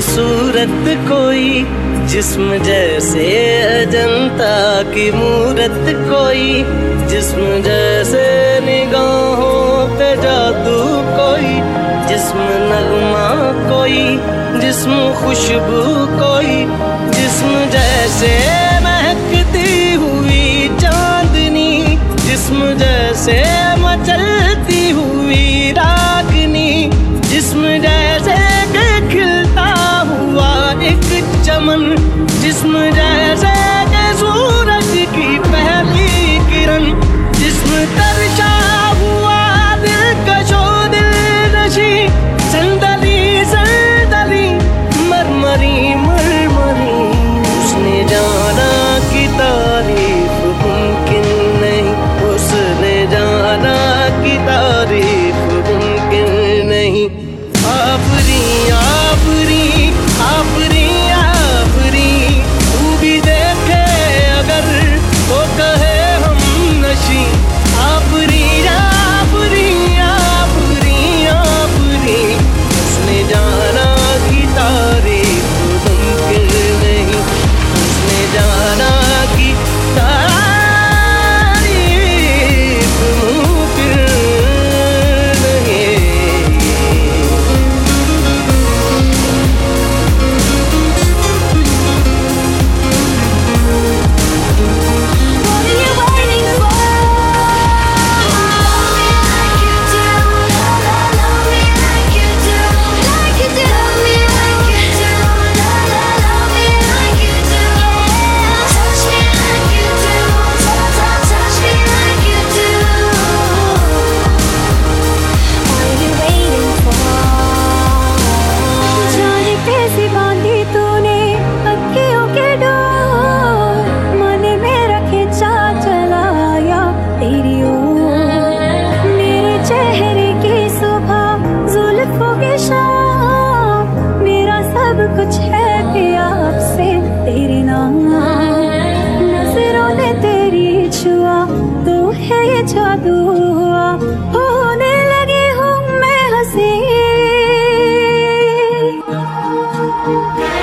खूबसूरत कोई जिस्म जैसे अजंता की मूरत कोई, जिस्म जैसे निगाहों पे जादू कोई, जिस्म नगमा कोई, जिस्म खुशबू कोई, जिस्म जैसे महकती हुई चांदनी, जिस्म जैसे मचलती हुई रागनी, जिस्म जैसे खिलता हुआ एक चमन, जिस्म जैसे सूरज की पहली किरण, जिस्म तरशा हुआ दिलकशो दिलनशी, संदली संदली मरमरी मरमरी। उसने जाना कि तारीफ मुमकिन नहीं, उसने जाना कि तारीफ मुमकिन नहीं। आफरी आफरी आफरी आफरी, तू भी देखे अगर तो कहे हम नशी। आफरी आफरी आफरी आफरी, उसने जाना कि तारीफ मुमकिन नहीं, उसने जाना कि तारीफ मुमकिन नहीं। कुछ है कि आपसे तेरे नाम, नजरों ने तेरी छुआ तो है ये जादू हुआ, होने लगी हूँ मैं हंसी।